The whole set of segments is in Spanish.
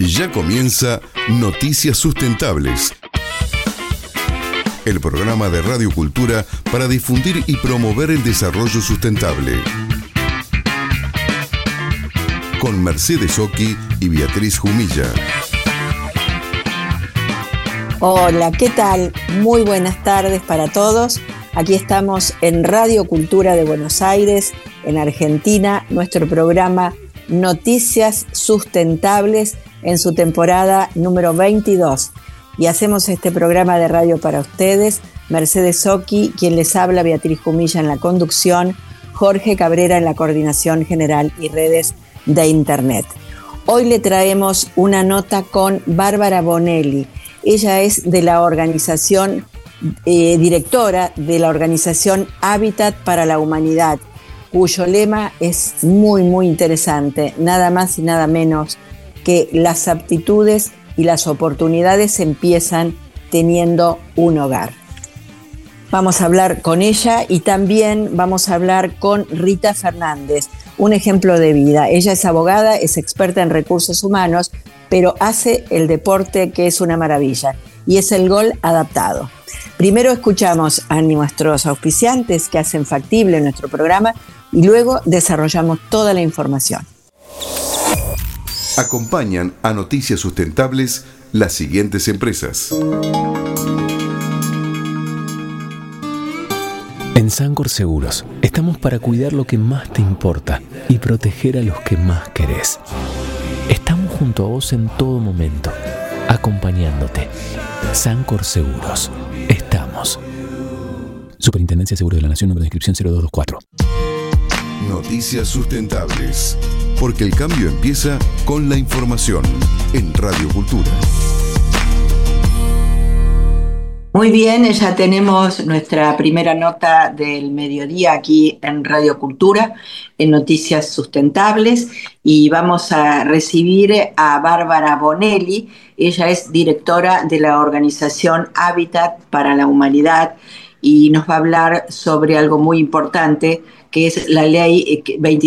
Ya comienza Noticias Sustentables, el programa de Radio Cultura para difundir y promover el desarrollo sustentable. Con Mercedes Oqui y Beatriz Jumilla. Hola, ¿qué tal? Muy buenas tardes para todos. Aquí estamos en Radio Cultura de Buenos Aires, en Argentina, nuestro programa Noticias Sustentables en su temporada número 22. Y hacemos este programa de radio para ustedes, Mercedes Oqui, quien les habla, Beatriz Jumilla en la conducción, Jorge Cabrera en la coordinación general y redes de Internet. Hoy le traemos una nota con Bárbara Bonelli. Ella es de la organización, directora de la organización Hábitat para la Humanidad, cuyo lema es muy, muy interesante, nada más y nada menos que las aptitudes y las oportunidades empiezan teniendo un hogar. Vamos a hablar con ella y también vamos a hablar con Rita Fernández, un ejemplo de vida. Ella es abogada, es experta en recursos humanos, pero hace el deporte que es una maravilla y es el golf adaptado. Primero escuchamos a nuestros auspiciantes que hacen factible nuestro programa y luego desarrollamos toda la información. Acompañan a Noticias Sustentables las siguientes empresas. En Sancor Seguros estamos para cuidar lo que más te importa y proteger a los que más querés. Estamos junto a vos en todo momento, acompañándote. Sancor Seguros. Estamos. Superintendencia de Seguros de la Nación, número de inscripción 0224. Noticias Sustentables, porque el cambio empieza con la información en Radio Cultura. Muy bien, ya tenemos nuestra primera nota del mediodía aquí en Radio Cultura, en Noticias Sustentables, y vamos a recibir a Bárbara Bonelli. Ella es directora de la organización Hábitat para la Humanidad y nos va a hablar sobre algo muy importante, que es la ley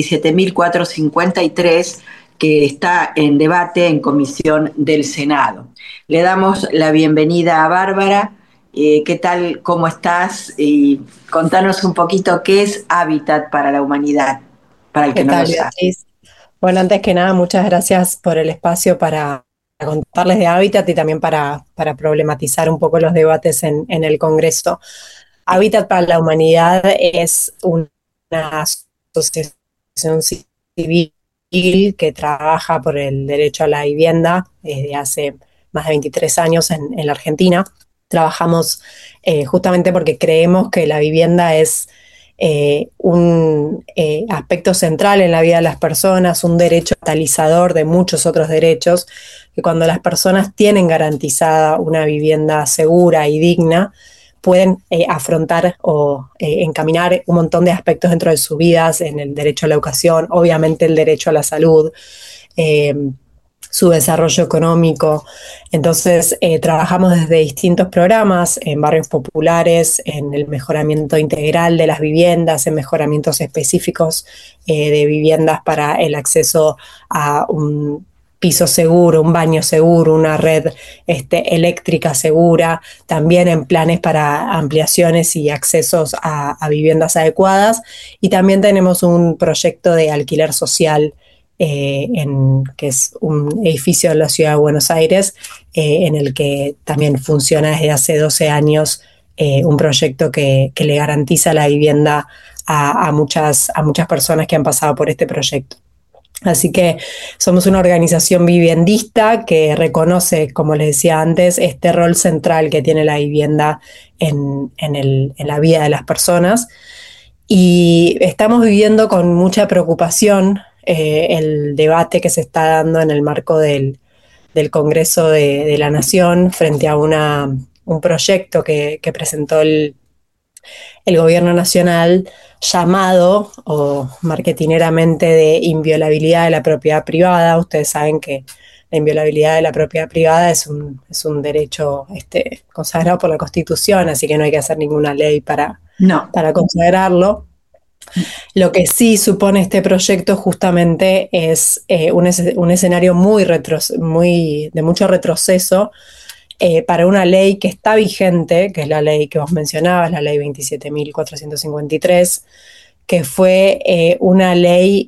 27.453, que está en debate en comisión del Senado. Le damos la bienvenida a Bárbara. ¿Qué tal? ¿Cómo estás? Y contanos un poquito qué es Hábitat para la Humanidad, para el que no lo sabe. Beatriz? Bueno, antes que nada, muchas gracias por el espacio para contarles de Hábitat y también para problematizar un poco los debates en el Congreso. Hábitat para la Humanidad es una asociación civil que trabaja por el derecho a la vivienda desde hace más de 23 años en la Argentina. Trabajamos justamente porque creemos que la vivienda es un aspecto central en la vida de las personas, un derecho catalizador de muchos otros derechos, que cuando las personas tienen garantizada una vivienda segura y digna, pueden afrontar o encaminar un montón de aspectos dentro de sus vidas, en el derecho a la educación, obviamente el derecho a la salud, su desarrollo económico. Entonces, trabajamos desde distintos programas en barrios populares, en el mejoramiento integral de las viviendas, en mejoramientos específicos de viviendas para el acceso a un piso seguro, un baño seguro, una red eléctrica segura, también en planes para ampliaciones y accesos a viviendas adecuadas, y también tenemos un proyecto de alquiler social que es un edificio de la ciudad de Buenos Aires, en el que también funciona desde hace 12 años un proyecto que le garantiza la vivienda a muchas personas que han pasado por este proyecto. Así que somos una organización viviendista que reconoce, como les decía antes, este rol central que tiene la vivienda en la vida de las personas. Y estamos viviendo con mucha preocupación el debate que se está dando en el marco del Congreso de la Nación frente a un proyecto que presentó el Gobierno Nacional, llamado o marketineramente de inviolabilidad de la propiedad privada. Ustedes saben que la inviolabilidad de la propiedad privada es un derecho consagrado por la Constitución, así que no hay que hacer ninguna ley para consagrarlo. Lo que sí supone este proyecto justamente es un escenario de mucho retroceso para una ley que está vigente, que es la ley que vos mencionabas, la ley 27.453, que fue una ley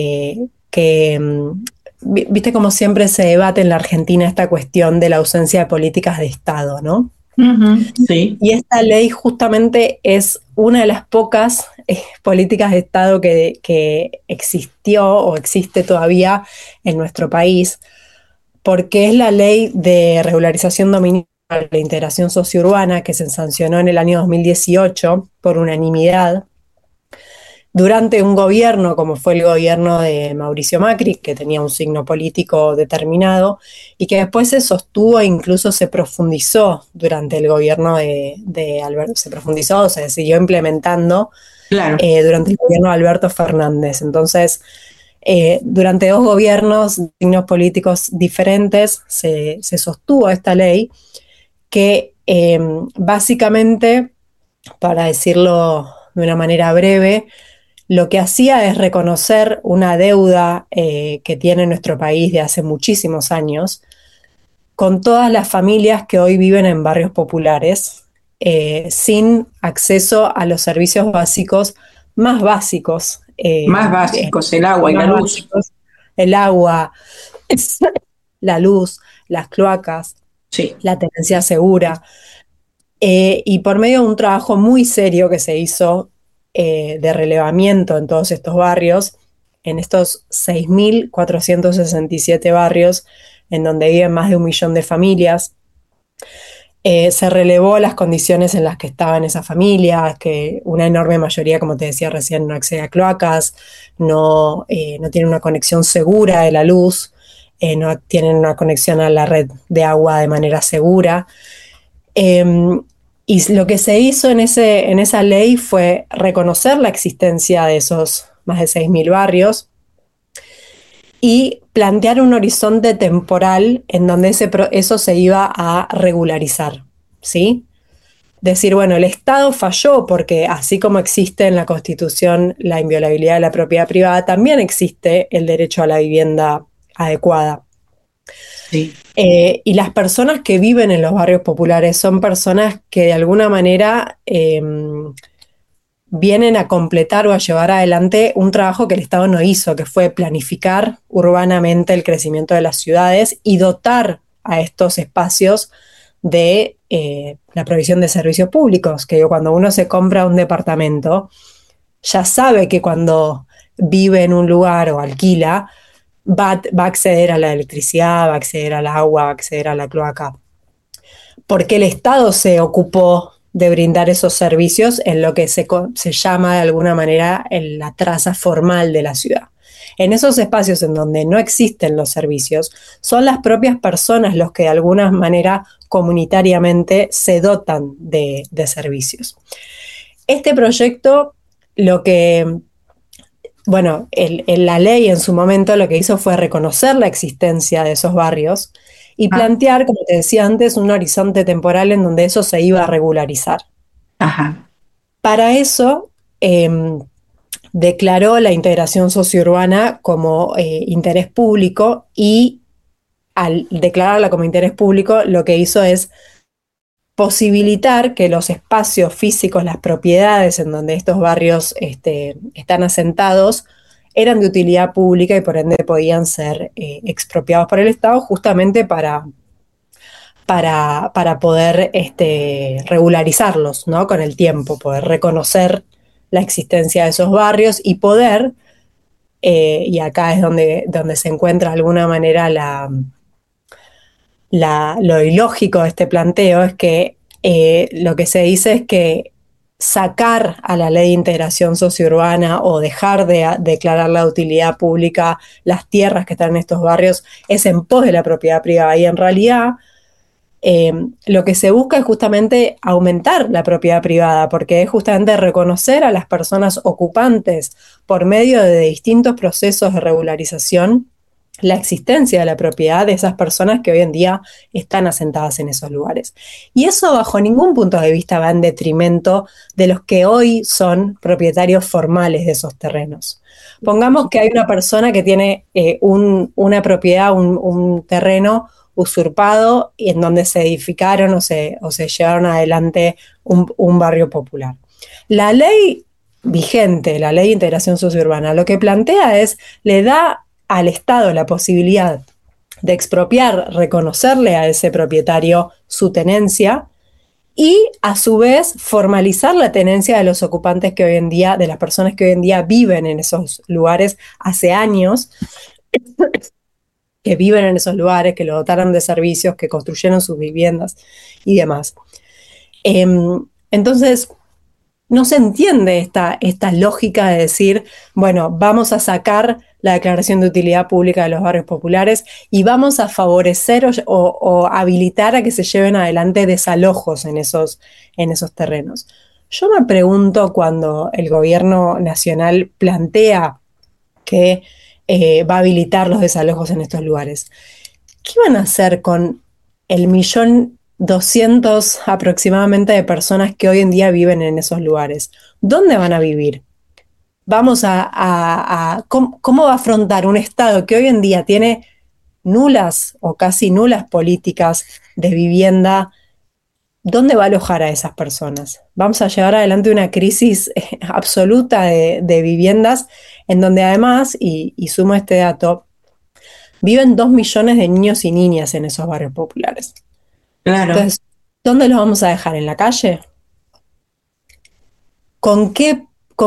viste como siempre se debate en la Argentina esta cuestión de la ausencia de políticas de Estado, ¿no? Sí. Y esta ley justamente es una de las pocas políticas de Estado que existió o existe todavía en nuestro país, porque es la ley de regularización dominical de integración sociourbana que se sancionó en el año 2018 por unanimidad durante un gobierno como fue el gobierno de Mauricio Macri, que tenía un signo político determinado y que después se sostuvo e incluso se profundizó durante el gobierno de Alberto, se siguió implementando Claro. Durante el gobierno de Alberto Fernández. Entonces, durante 2 gobiernos, signos políticos diferentes, se sostuvo esta ley que básicamente, para decirlo de una manera breve, lo que hacía es reconocer una deuda que tiene nuestro país de hace muchísimos años con todas las familias que hoy viven en barrios populares sin acceso a los servicios básicos más básicos. Más básicos, el agua y la luz. Básicos, el agua, la luz, las cloacas, sí. La tenencia segura. Y por medio de un trabajo muy serio que se hizo de relevamiento en todos estos barrios, en estos 6.467 barrios en donde viven más de 1 millón de familias, se relevó las condiciones en las que estaban esas familias, que una enorme mayoría, como te decía recién, no accede a cloacas, no tiene una conexión segura de la luz, no tienen una conexión a la red de agua de manera segura. Y lo que se hizo en esa ley fue reconocer la existencia de esos más de 6.000 barrios y plantear un horizonte temporal en donde eso se iba a regularizar, ¿sí? Decir, bueno, el Estado falló porque así como existe en la Constitución la inviolabilidad de la propiedad privada, también existe el derecho a la vivienda adecuada. Sí. Y las personas que viven en los barrios populares son personas que de alguna manera vienen a completar o a llevar adelante un trabajo que el Estado no hizo, que fue planificar urbanamente el crecimiento de las ciudades y dotar a estos espacios de la provisión de servicios públicos, que cuando uno se compra un departamento, ya sabe que cuando vive en un lugar o alquila, va a acceder a la electricidad, va a acceder al agua, va a acceder a la cloaca, porque el Estado se ocupó de brindar esos servicios en lo que se llama de alguna manera la traza formal de la ciudad. En esos espacios en donde no existen los servicios, son las propias personas los que de alguna manera comunitariamente se dotan de servicios. Este proyecto, la ley en su momento lo que hizo fue reconocer la existencia de esos barrios y plantear, como te decía antes, un horizonte temporal en donde eso se iba a regularizar. Ajá. Para eso, declaró la integración sociourbana como interés público y al declararla como interés público lo que hizo es posibilitar que los espacios físicos, las propiedades en donde estos barrios están asentados, eran de utilidad pública y por ende podían ser expropiados por el Estado justamente para poder regularizarlos, ¿no? Con el tiempo, poder reconocer la existencia de esos barrios y poder, y acá es donde se encuentra de alguna manera lo ilógico de este planteo, es que lo que se dice es que sacar a la ley de integración sociourbana o dejar de declarar la utilidad pública las tierras que están en estos barrios es en pos de la propiedad privada y en realidad lo que se busca es justamente aumentar la propiedad privada porque es justamente reconocer a las personas ocupantes por medio de distintos procesos de regularización la existencia de la propiedad de esas personas que hoy en día están asentadas en esos lugares. Y eso bajo ningún punto de vista va en detrimento de los que hoy son propietarios formales de esos terrenos. Pongamos que hay una persona que tiene una propiedad, un terreno usurpado y en donde se edificaron o se llevaron adelante un barrio popular. La ley vigente, la ley de integración sociourbana, lo que plantea es, le da al Estado la posibilidad de expropiar, reconocerle a ese propietario su tenencia y a su vez formalizar la tenencia de los ocupantes que hoy en día, de las personas que hoy en día viven en esos lugares hace años, que viven en esos lugares, que lo dotaron de servicios, que construyeron sus viviendas y demás. Entonces, no se entiende esta lógica de decir, bueno, vamos a sacar la declaración de utilidad pública de los barrios populares y vamos a favorecer o habilitar a que se lleven adelante desalojos en esos terrenos. Yo me pregunto cuando el gobierno nacional plantea que va a habilitar los desalojos en estos lugares, ¿qué van a hacer con el 1.200.000 aproximadamente de personas que hoy en día viven en esos lugares? ¿Dónde van a vivir? ¿Cómo va a afrontar un Estado que hoy en día tiene nulas o casi nulas políticas de vivienda? ¿Dónde va a alojar a esas personas? Vamos a llevar adelante una crisis absoluta de viviendas en donde además, y sumo este dato, viven 2 millones de niños y niñas en esos barrios populares. Claro. Entonces, ¿dónde los vamos a dejar? ¿En la calle? ¿Con qué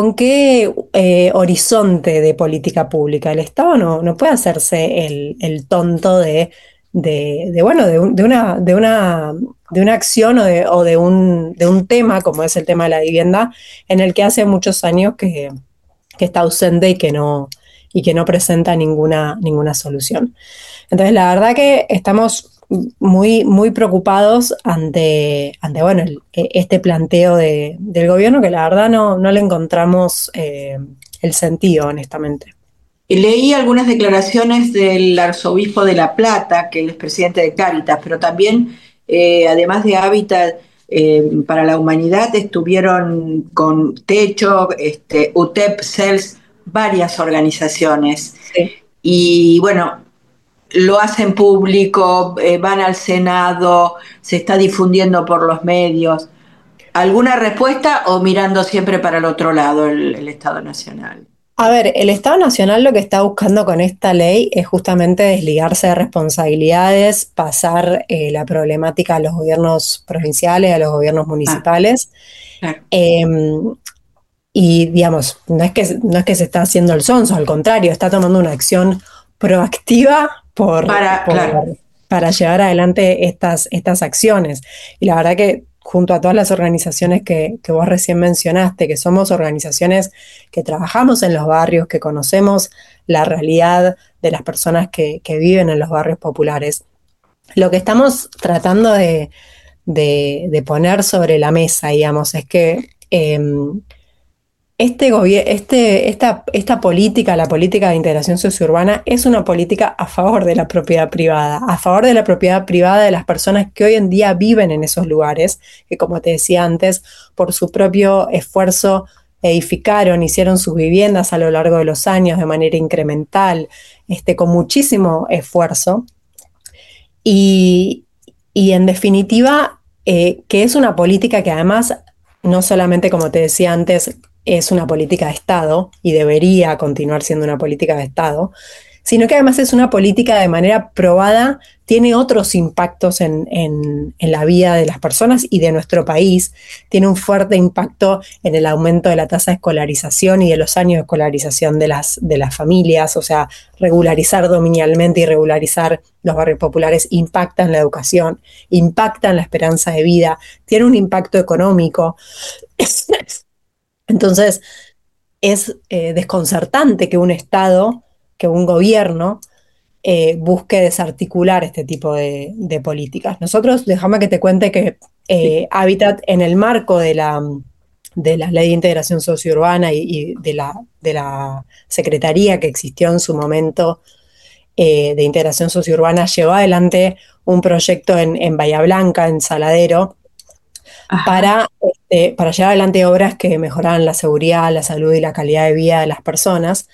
horizonte de política pública? El Estado no puede hacerse el tonto de una acción o de un tema como es el tema de la vivienda, en el que hace muchos años que está ausente y que no presenta ninguna solución. Entonces, la verdad que estamos muy, muy preocupados ante este planteo del gobierno, que la verdad no le encontramos el sentido, honestamente. Leí algunas declaraciones del arzobispo de La Plata, que él es presidente de Cáritas, pero también, además de Hábitat para la Humanidad, estuvieron con Techo, UTEP, CELS, varias organizaciones. Sí. Y bueno, lo hacen público, van al Senado, se está difundiendo por los medios. ¿Alguna respuesta o mirando siempre para el otro lado el Estado Nacional? A ver, el Estado Nacional lo que está buscando con esta ley es justamente desligarse de responsabilidades, pasar la problemática a los gobiernos provinciales, a los gobiernos municipales. Claro. Y digamos, no es que se está haciendo el sonso, al contrario, está tomando una acción proactiva para llevar adelante estas acciones. Y la verdad que junto a todas las organizaciones que vos recién mencionaste, que somos organizaciones que trabajamos en los barrios, que conocemos la realidad de las personas que viven en los barrios populares, lo que estamos tratando de poner sobre la mesa, digamos, es que esta política, la política de integración sociourbana, es una política a favor de la propiedad privada, de las personas que hoy en día viven en esos lugares, que como te decía antes, por su propio esfuerzo edificaron, hicieron sus viviendas a lo largo de los años de manera incremental, con muchísimo esfuerzo. Y en definitiva, que es una política que además, no solamente, como te decía antes, es una política de Estado y debería continuar siendo una política de Estado, sino que además es una política de manera probada, tiene otros impactos en la vida de las personas y de nuestro país, tiene un fuerte impacto en el aumento de la tasa de escolarización y de los años de escolarización de las familias, o sea, regularizar dominialmente y regularizar los barrios populares impacta en la educación, impacta en la esperanza de vida, tiene un impacto económico. Entonces, es desconcertante que un Estado, que un gobierno busque desarticular este tipo de políticas. Nosotros, déjame que te cuente que Hábitat, en el marco de la Ley de Integración Sociourbana y de la secretaría que existió en su momento, de integración sociourbana llevó adelante un proyecto en Bahía Blanca, en Saladero, para llevar adelante obras que mejoraran la seguridad, la salud y la calidad de vida de las personas.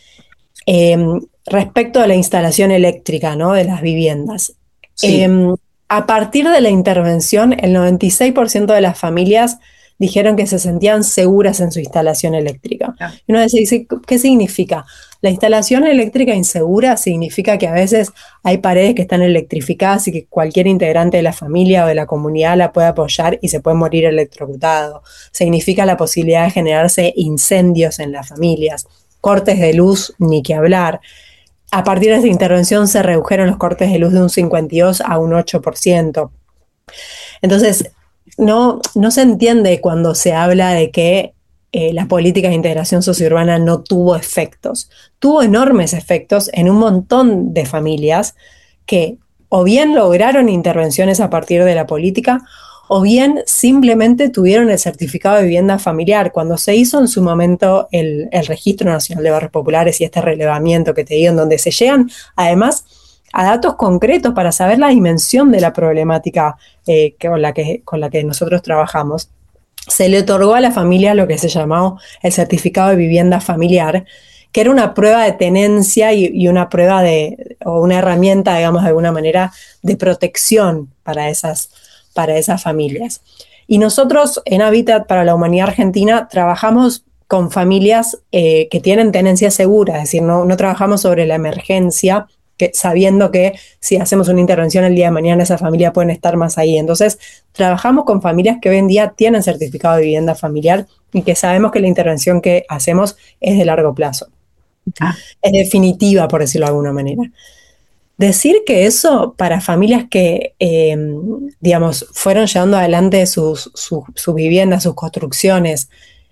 Respecto a la instalación eléctrica, ¿no?, de las viviendas. Sí. A partir de la intervención, el 96% de las familias dijeron que se sentían seguras en su instalación eléctrica. Y uno dice, ¿qué significa? La instalación eléctrica insegura significa que a veces hay paredes que están electrificadas y que cualquier integrante de la familia o de la comunidad la puede apoyar y se puede morir electrocutado. Significa la posibilidad de generarse incendios en las familias, cortes de luz, ni que hablar. A partir de esta intervención se redujeron los cortes de luz de un 52 a un 8%. Entonces, no se entiende cuando se habla de que la política de integración sociourbana no tuvo efectos. Tuvo enormes efectos en un montón de familias que o bien lograron intervenciones a partir de la política o bien simplemente tuvieron el certificado de vivienda familiar. Cuando se hizo en su momento el Registro Nacional de Barrios Populares y este relevamiento que te digo, en donde se llegan además a datos concretos para saber la dimensión de la problemática con la que nosotros trabajamos, se le otorgó a la familia lo que se llamó el certificado de vivienda familiar, que era una prueba de tenencia y una prueba o una herramienta, digamos, de alguna manera, de protección para esas familias. Y nosotros en Hábitat para la Humanidad Argentina trabajamos con familias que tienen tenencia segura, es decir, no trabajamos sobre la emergencia, sabiendo que si hacemos una intervención el día de mañana esa familia puede estar más ahí. Entonces trabajamos con familias que hoy en día tienen certificado de vivienda familiar y que sabemos que la intervención que hacemos es de largo plazo. Es definitiva, por decirlo de alguna manera. Decir que eso para familias que, digamos, fueron llevando adelante sus viviendas, sus construcciones,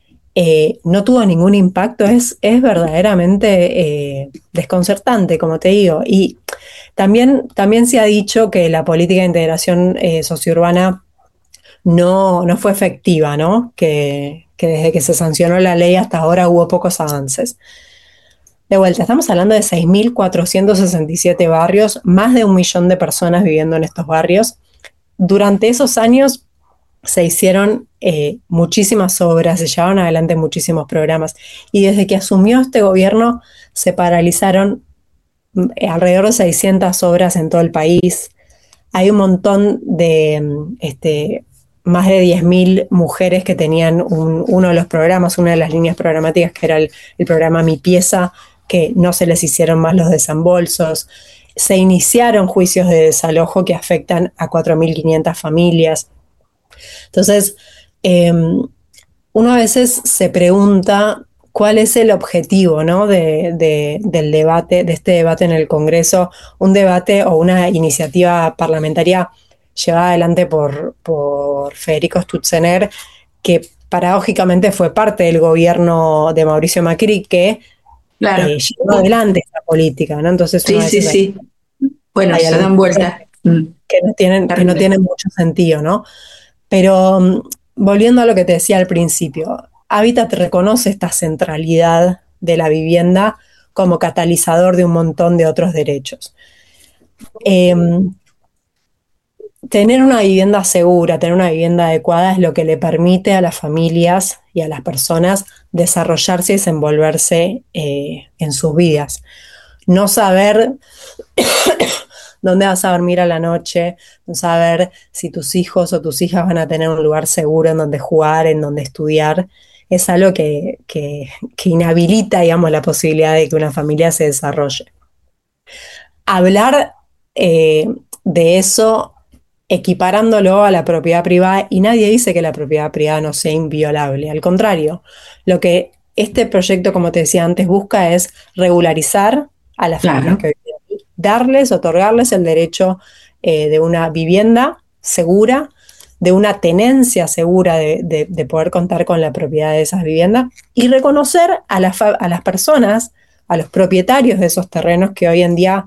no tuvo ningún impacto es verdaderamente desconcertante, como te digo. Y también se ha dicho que la política de integración sociourbana no fue efectiva, ¿no? Que desde que se sancionó la ley hasta ahora hubo pocos avances. De vuelta, estamos hablando de 6.467 barrios, más de 1 millón de personas viviendo en estos barrios. Durante esos años se hicieron muchísimas obras, se llevaron adelante muchísimos programas y desde que asumió este gobierno se paralizaron alrededor de 600 obras en todo el país. Hay un montón de más de 10.000 mujeres que tenían uno de los programas, una de las líneas programáticas que era el programa Mi Pieza, que no se les hicieron más los desembolsos. Se iniciaron juicios de desalojo que afectan a 4.500 familias. Entonces, uno a veces se pregunta cuál es el objetivo, ¿no?, del debate, de este debate en el Congreso, un debate o una iniciativa parlamentaria llevada adelante por Federico Sturzenegger, que paradójicamente fue parte del gobierno de Mauricio Macri, que llevó adelante esa política, ¿no? Entonces sí. Bueno, se dan vueltas. Que no tienen mucho sentido, ¿no? Pero volviendo a lo que te decía al principio, Hábitat reconoce esta centralidad de la vivienda como catalizador de un montón de otros derechos. Tener una vivienda segura, tener una vivienda adecuada es lo que le permite a las familias y a las personas desarrollarse y desenvolverse en sus vidas. No saber dónde vas a dormir a la noche, no saber si tus hijos o tus hijas van a tener un lugar seguro en donde jugar, en donde estudiar, es algo que inhabilita, digamos, la posibilidad de que una familia se desarrolle. Hablar de eso equiparándolo a la propiedad privada, y nadie dice que la propiedad privada no sea inviolable, al contrario, lo que este proyecto, como te decía antes, busca es regularizar a las familias que viven aquí, otorgarles el derecho de una vivienda segura, de una tenencia segura de poder contar con la propiedad de esas viviendas y reconocer a las personas, a los propietarios de esos terrenos que hoy en día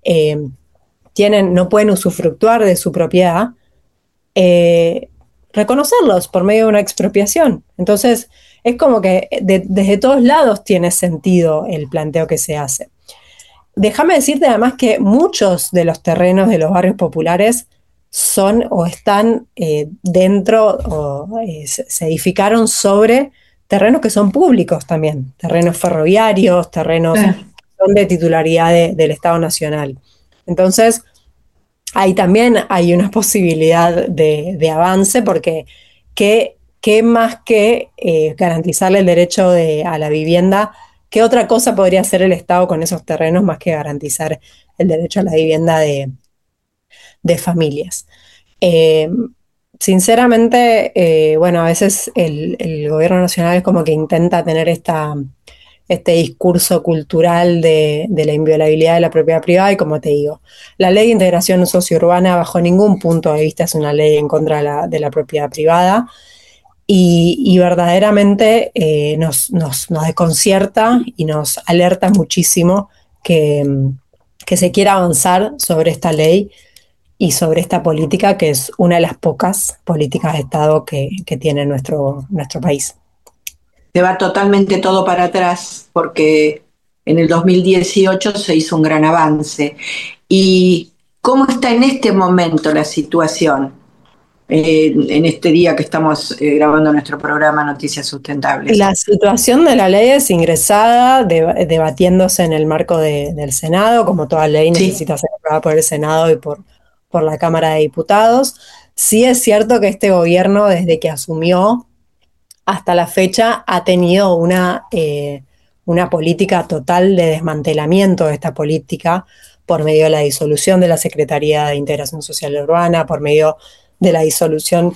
no pueden usufructuar de su propiedad, reconocerlos por medio de una expropiación. Entonces, es como que desde todos lados tiene sentido el planteo que se hace. déjame decirte además que muchos de los terrenos de los barrios populares son o están dentro o se edificaron sobre terrenos que son públicos también, terrenos ferroviarios, terrenos que son de titularidad del Estado Nacional. Entonces, ahí también hay una posibilidad de avance porque ¿qué más que garantizarle el derecho a la vivienda? ¿Qué otra cosa podría hacer el Estado con esos terrenos más que garantizar el derecho a la vivienda de familias? Sinceramente, bueno, a veces el gobierno nacional es como que intenta tener este discurso cultural de la inviolabilidad de la propiedad privada y como te digo, la ley de integración sociourbana bajo ningún punto de vista es una ley en contra de la propiedad privada y verdaderamente nos desconcierta y nos alerta muchísimo que se quiera avanzar sobre esta ley y sobre esta política que es una de las pocas políticas de Estado que tiene nuestro país. Se va totalmente todo para atrás porque en el 2018 se hizo un gran avance. ¿Y cómo está en este momento la situación? En este día que estamos grabando nuestro programa Noticias Sustentables. La situación de la ley es ingresada, debatiéndose en el marco del Senado, como toda ley necesita ser aprobada por el Senado y por la Cámara de Diputados. Sí es cierto que este gobierno, desde que asumió hasta la fecha, ha tenido una política total de desmantelamiento de esta política por medio de la disolución de la Secretaría de Integración Social Urbana, por medio de la disolución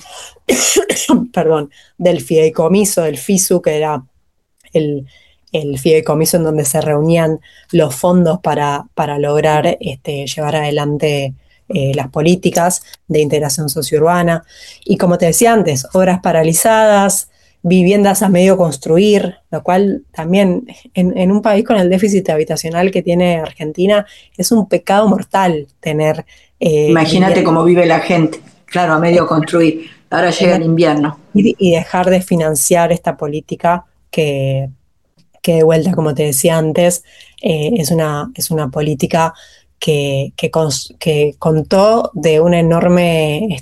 del fideicomiso, del FISU, que era el fideicomiso en donde se reunían los fondos para lograr llevar adelante las políticas de integración sociourbana. Y como te decía antes, obras paralizadas, viviendas a medio construir, lo cual también en un país con el déficit habitacional que tiene Argentina es un pecado mortal tener... Imagínate cómo vive la gente. Claro, a medio construir. Ahora llega el invierno. Y dejar de financiar esta política que de vuelta, como te decía antes, es una política que contó de un enorme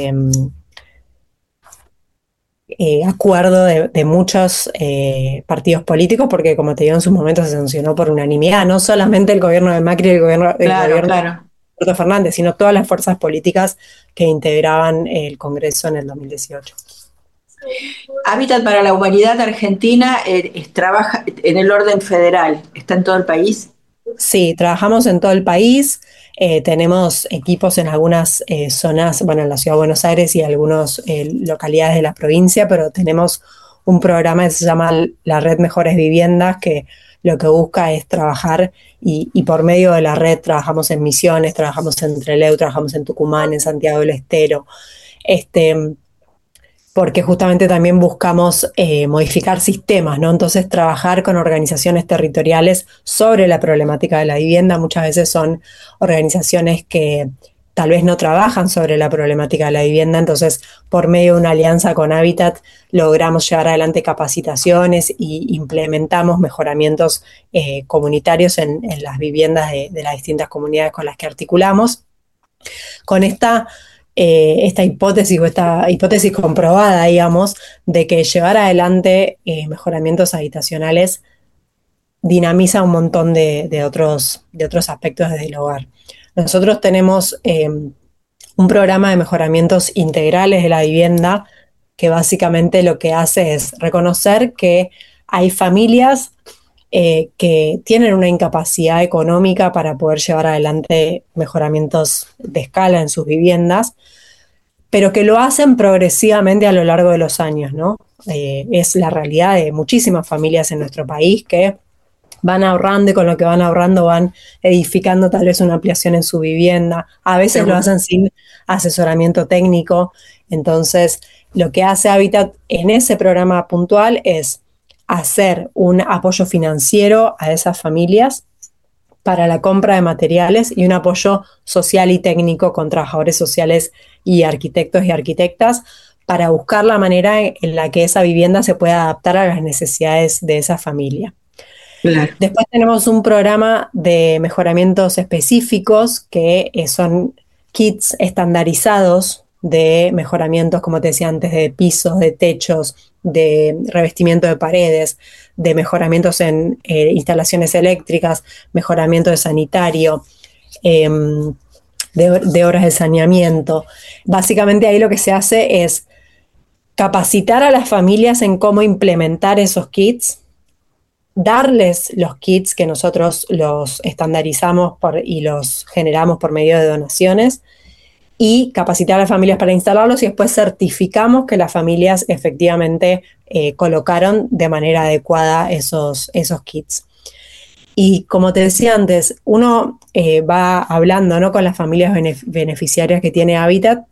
acuerdo de muchos partidos políticos, porque como te digo, en su momento se sancionó por unanimidad, no solamente el gobierno de Macri y el gobierno de Alberto Fernández, sino todas las fuerzas políticas que integraban el Congreso en el 2018. Hábitat para la Humanidad Argentina trabaja en el orden federal. ¿Está en todo el país? Sí, trabajamos en todo el país. Tenemos equipos en algunas zonas, bueno, en la Ciudad de Buenos Aires y algunas localidades de la provincia, pero tenemos un programa que se llama la Red Mejores Viviendas, que lo que busca es trabajar y por medio de la red trabajamos en Misiones, trabajamos en Trelew, trabajamos en Tucumán, en Santiago del Estero, porque justamente también buscamos modificar sistemas, ¿no? Entonces trabajar con organizaciones territoriales sobre la problemática de la vivienda. Muchas veces son organizaciones que tal vez no trabajan sobre la problemática de la vivienda, entonces por medio de una alianza con Hábitat logramos llevar adelante capacitaciones y implementamos mejoramientos comunitarios en las viviendas de las distintas comunidades con las que articulamos. Con esta hipótesis o esta hipótesis comprobada, digamos, de que llevar adelante mejoramientos habitacionales dinamiza un montón de otros aspectos desde el hogar. Nosotros tenemos un programa de mejoramientos integrales de la vivienda que básicamente lo que hace es reconocer que hay familias que tienen una incapacidad económica para poder llevar adelante mejoramientos de escala en sus viviendas, pero que lo hacen progresivamente a lo largo de los años, ¿no? Es la realidad de muchísimas familias en nuestro país que van ahorrando y con lo que van ahorrando van edificando tal vez una ampliación en su vivienda. A veces lo hacen sin asesoramiento técnico. Entonces, lo que hace Hábitat en ese programa puntual es hacer un apoyo financiero a esas familias para la compra de materiales y un apoyo social y técnico con trabajadores sociales y arquitectos y arquitectas para buscar la manera en la que esa vivienda se pueda adaptar a las necesidades de esa familia. Claro. Después tenemos un programa de mejoramientos específicos que son kits estandarizados de mejoramientos, como te decía antes, de pisos, de techos, de revestimiento de paredes, de mejoramientos en instalaciones eléctricas, mejoramiento de sanitario, de obras de saneamiento. Básicamente ahí lo que se hace es capacitar a las familias en cómo implementar esos kits, darles los kits que nosotros los estandarizamos y los generamos por medio de donaciones, y capacitar a las familias para instalarlos, y después certificamos que las familias efectivamente colocaron de manera adecuada esos kits. Y como te decía antes, uno va hablando, ¿no?, con las familias beneficiarias que tiene Habitat,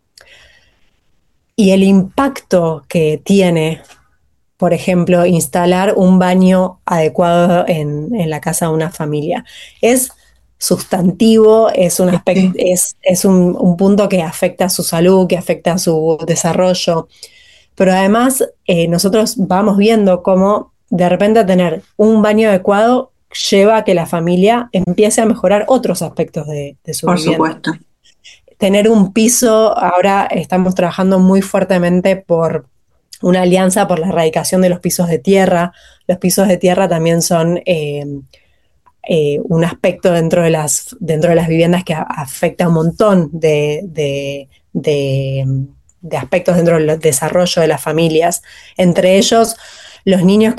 y el impacto que tiene, por ejemplo, instalar un baño adecuado en la casa de una familia, es sustantivo, es un aspecto, es un punto que afecta a su salud, que afecta a su desarrollo. Pero además nosotros vamos viendo cómo de repente tener un baño adecuado lleva a que la familia empiece a mejorar otros aspectos de su vivienda. Por supuesto. Tener un piso, ahora estamos trabajando muy fuertemente por una alianza por la erradicación de los pisos de tierra. Los pisos de tierra también son un aspecto dentro de las viviendas que afecta un montón de aspectos dentro del desarrollo de las familias. Entre ellos, los niños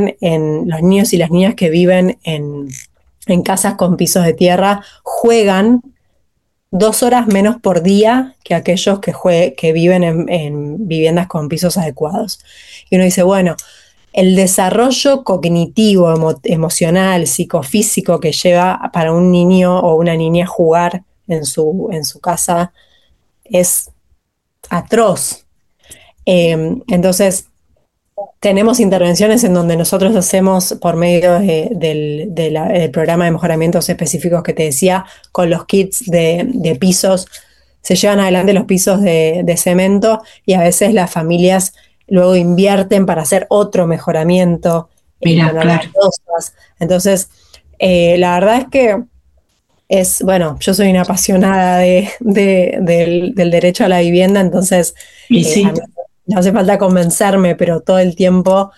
y las niñas que viven en casas con pisos de tierra juegan 2 horas menos por día que aquellos que viven en viviendas con pisos adecuados. Y uno dice, bueno, el desarrollo cognitivo, emocional, psicofísico que lleva para un niño o una niña jugar en su casa es atroz. Entonces, tenemos intervenciones en donde nosotros hacemos por medio del programa de mejoramientos específicos que te decía, con los kits de pisos, se llevan adelante los pisos de cemento, y a veces las familias luego invierten para hacer otro mejoramiento. Mira, claro. Entonces, la verdad es que yo soy una apasionada del derecho a la vivienda, entonces sí. a mí no hace falta convencerme, pero todo el tiempo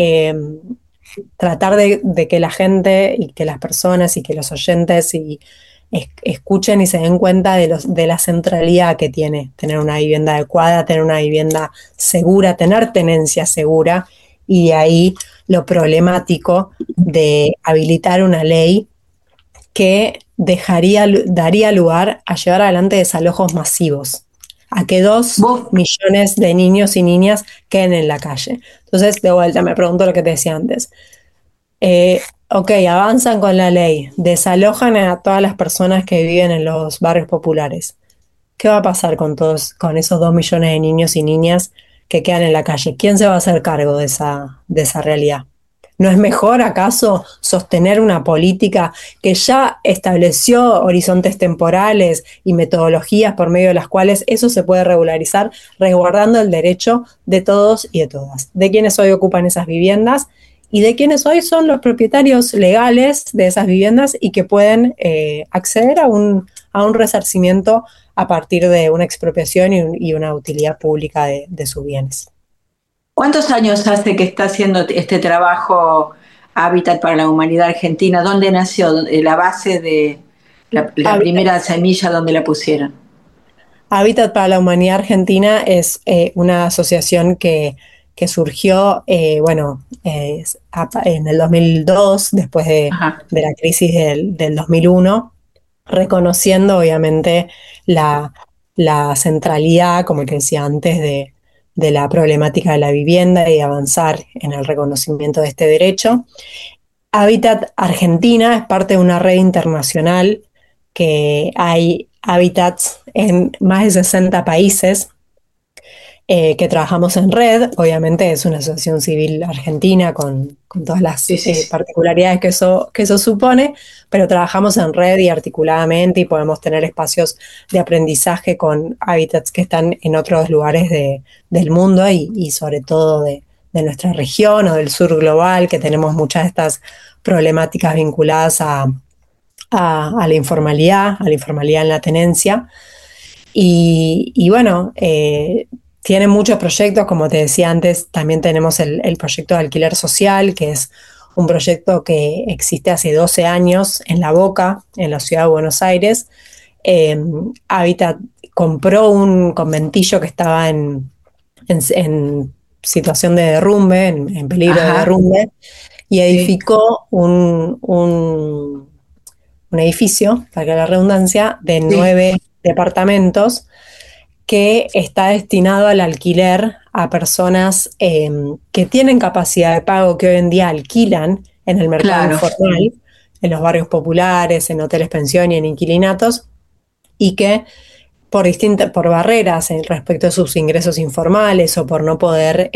tratar de que la gente y que las personas y que los oyentes escuchen y se den cuenta de la centralidad que tiene tener una vivienda adecuada, tener una vivienda segura, tener tenencia segura, y de ahí lo problemático de habilitar una ley que daría lugar a llevar adelante desalojos masivos, a que 2 millones de niños y niñas queden en la calle. Entonces, de vuelta, me pregunto lo que te decía antes. Ok, avanzan con la ley, desalojan a todas las personas que viven en los barrios populares. ¿Qué va a pasar con esos 2 millones de niños y niñas que quedan en la calle? ¿Quién se va a hacer cargo de esa realidad? ¿No es mejor acaso sostener una política que ya estableció horizontes temporales y metodologías por medio de las cuales eso se puede regularizar, resguardando el derecho de todos y de todas, de quienes hoy ocupan esas viviendas y de quienes hoy son los propietarios legales de esas viviendas y que pueden acceder a un resarcimiento a partir de una expropiación y una utilidad pública de sus bienes? ¿Cuántos años hace que está haciendo este trabajo Hábitat para la Humanidad Argentina? ¿Dónde nació la base de la primera semilla, dónde la pusieron? Hábitat para la Humanidad Argentina es una asociación que surgió en el 2002, después de la crisis del 2001, reconociendo obviamente la centralidad, como te decía antes, de la problemática de la vivienda y avanzar en el reconocimiento de este derecho. Hábitat Argentina es parte de una red internacional que hay hábitats en más de 60 países que trabajamos en red. Obviamente es una asociación civil argentina con todas las particularidades que eso supone, pero trabajamos en red y articuladamente, y podemos tener espacios de aprendizaje con hábitats que están en otros lugares del mundo y sobre todo de de nuestra región o del sur global, que tenemos muchas de estas problemáticas vinculadas a la informalidad en la tenencia. Y bueno, tiene muchos proyectos, como te decía antes, también tenemos el proyecto de alquiler social, que es un proyecto que existe hace 12 años en La Boca, en la ciudad de Buenos Aires. Habitat compró un conventillo que estaba en situación de derrumbe, en peligro de derrumbe, y edificó un edificio, para que la redundancia, de 9 departamentos que está destinado al alquiler a personas que tienen capacidad de pago, que hoy en día alquilan en el mercado informal, en los barrios populares, en hoteles pensión y en inquilinatos, y que por barreras respecto a sus ingresos informales o por no poder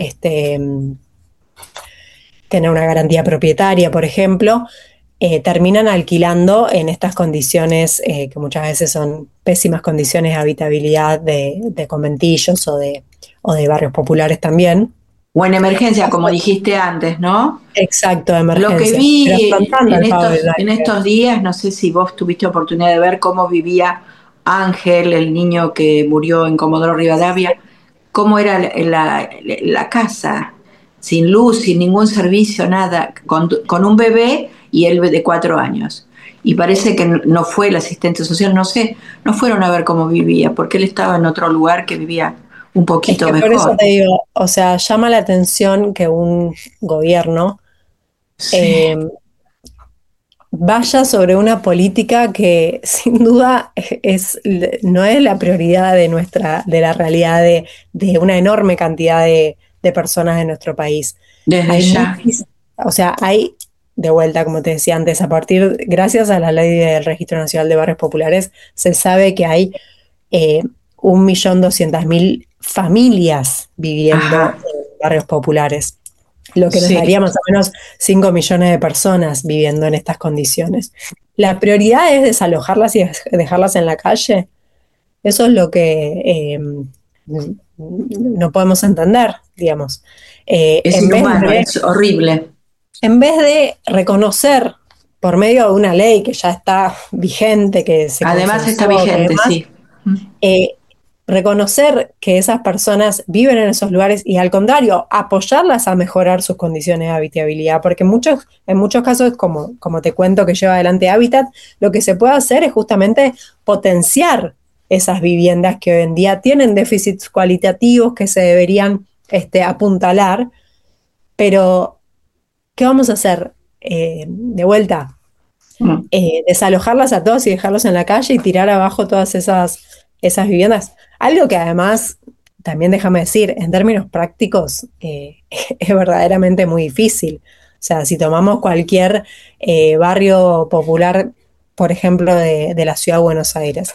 tener una garantía propietaria, por ejemplo, terminan alquilando en estas condiciones que muchas veces son pésimas condiciones de habitabilidad de conventillos o de barrios populares también. O en emergencia, como dijiste antes, ¿no? Exacto, emergencia. Lo que vi en estos días, no sé si vos tuviste oportunidad de ver cómo vivía Ángel, el niño que murió en Comodoro Rivadavia, cómo era la casa, sin luz, sin ningún servicio, nada, con un bebé y él de 4 años. Y parece que no fue el asistente social, no sé, no fueron a ver cómo vivía, porque él estaba en otro lugar que vivía un poquito mejor. Por eso te digo, o sea, llama la atención que un gobierno vaya sobre una política que sin duda no es la prioridad de la realidad de una enorme cantidad de personas de nuestro país. Desde ya. O sea, hay, de vuelta, como te decía antes, gracias a la ley del Registro Nacional de Barrios Populares, se sabe que hay 1.200.000 familias viviendo en barrios populares, lo que nos daría más o menos 5 millones de personas viviendo en estas condiciones. ¿La prioridad es desalojarlas y dejarlas en la calle? Eso es lo que no podemos entender, digamos. Es inhumano, es horrible. En vez de reconocer por medio de una ley que ya está vigente, que se además está vigente, reconocer que esas personas viven en esos lugares y al contrario, apoyarlas a mejorar sus condiciones de habitabilidad, porque en muchos casos, como te cuento que lleva adelante Habitat, lo que se puede hacer es justamente potenciar esas viviendas que hoy en día tienen déficits cualitativos que se deberían apuntalar, pero ¿qué vamos a hacer? De vuelta, desalojarlas a todos y dejarlos en la calle y tirar abajo todas esas viviendas. Algo que además, también déjame decir, en términos prácticos, es verdaderamente muy difícil. O sea, si tomamos cualquier barrio popular, por ejemplo, de la ciudad de Buenos Aires,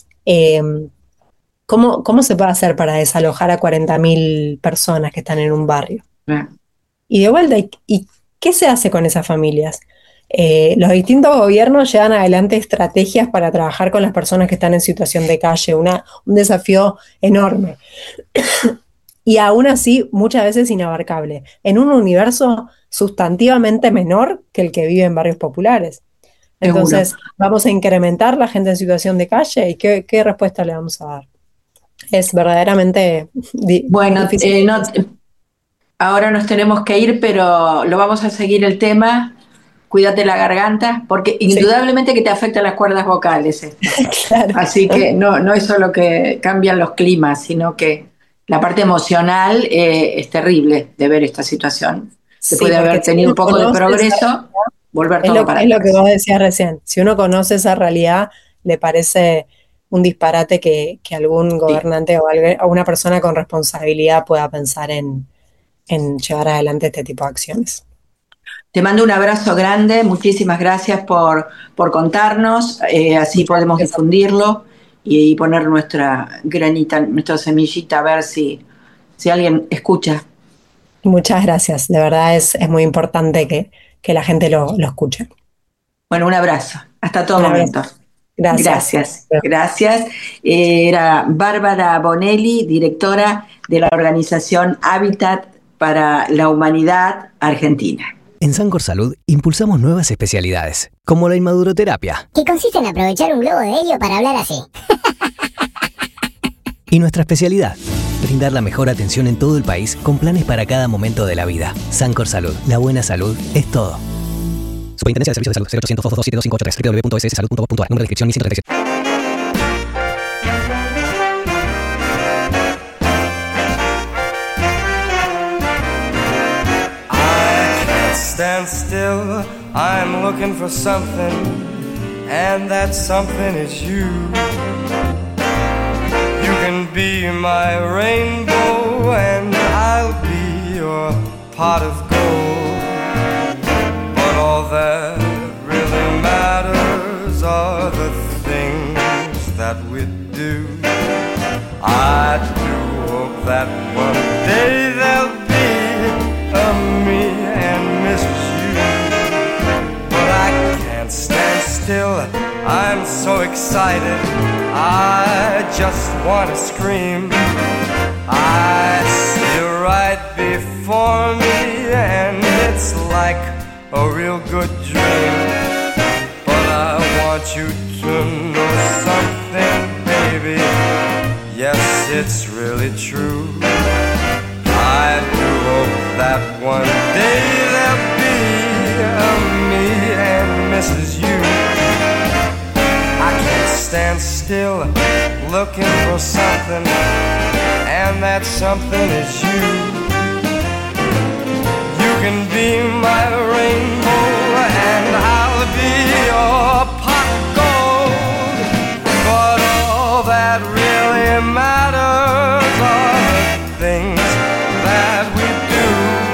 ¿cómo se puede hacer para desalojar a 40.000 personas que están en un barrio? Y de vuelta, ¿y qué se hace con esas familias? Los distintos gobiernos llevan adelante estrategias para trabajar con las personas que están en situación de calle, un desafío enorme. Y aún así, muchas veces inabarcable, en un universo sustantivamente menor que el que vive en barrios populares. Entonces, ¿vamos a incrementar la gente en situación de calle? ¿Y qué respuesta le vamos a dar? Es verdaderamente difícil. Ahora nos tenemos que ir, pero lo vamos a seguir el tema. Cuídate la garganta, porque indudablemente que te afectan las cuerdas vocales esto. Claro. Así que no es solo que cambian los climas, sino que la parte emocional es terrible de ver esta situación. Después de haber tenido un poco de progreso, volver todo para atrás. Es lo que vos decías recién. Si uno conoce esa realidad, le parece un disparate que algún gobernante o una persona con responsabilidad pueda pensar en llevar adelante este tipo de acciones. Te mando un abrazo grande, muchísimas gracias por contarnos, así podemos difundirlo y poner nuestra granita, nuestra semillita, a ver si alguien escucha. Muchas gracias, de verdad es muy importante que la gente lo escuche. Bueno, un abrazo, hasta todo momento. Gracias. Era Bárbara Bonelli, directora de la organización Habitat para la humanidad argentina. En Sancor Salud impulsamos nuevas especialidades, como la inmaduroterapia, que consiste en aprovechar un globo de helio para hablar así. y nuestra especialidad, brindar la mejor atención en todo el país con planes para cada momento de la vida. Sancor Salud, la buena salud es todo. Superintendencia de Servicios de Salud, 0800 222 7583, www.sssalud.gov.ar, número de inscripción 1137. Stand still, I'm looking for something, and that something is you. You can be my rainbow, and I'll be your pot of gold. But all that really matters are the things that we do. I do hope that one day there'll be a me and Mrs. You, but I can't stand still, I'm so excited, I just want to scream. I see you right before me, and it's like a real good dream. But I want you to know something, baby, yes, it's really true. I do hope that one day there'll be a me and Mrs. You. I can't stand still looking for something, and that something is you. You can be my rainbow, and I'll be your pot of gold. But all that really matters are the things that we do.